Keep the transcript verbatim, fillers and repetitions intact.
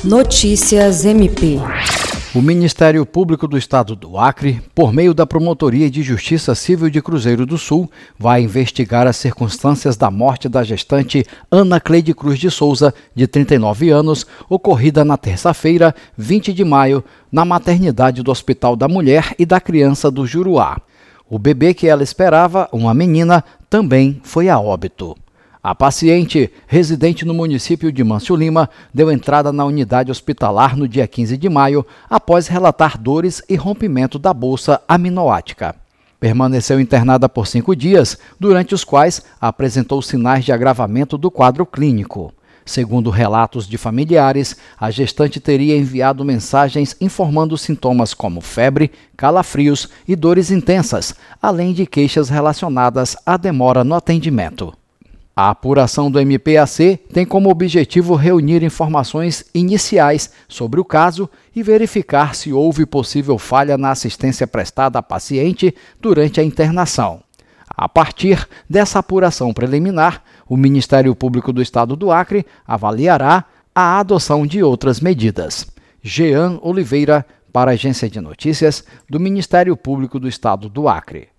Notícias M P. O Ministério Público do Estado do Acre, por meio da Promotoria de Justiça Civil de Cruzeiro do Sul, vai investigar as circunstâncias da morte da gestante Ana Cleide Cruz de Souza, de trinta e nove anos, ocorrida na terça-feira, vinte de maio, na maternidade do Hospital da Mulher e da Criança do Juruá. O bebê que ela esperava, uma menina, também foi a óbito. A paciente, residente no município de Mâncio Lima, deu entrada na unidade hospitalar no dia quinze de maio, após relatar dores e rompimento da bolsa aminoática. Permaneceu internada por cinco dias, durante os quais apresentou sinais de agravamento do quadro clínico. Segundo relatos de familiares, a gestante teria enviado mensagens informando sintomas como febre, calafrios e dores intensas, além de queixas relacionadas à demora no atendimento. A apuração do M P A C tem como objetivo reunir informações iniciais sobre o caso e verificar se houve possível falha na assistência prestada à paciente durante a internação. A partir dessa apuração preliminar, o Ministério Público do Estado do Acre avaliará a adoção de outras medidas. Jean Oliveira, para a Agência de Notícias do Ministério Público do Estado do Acre.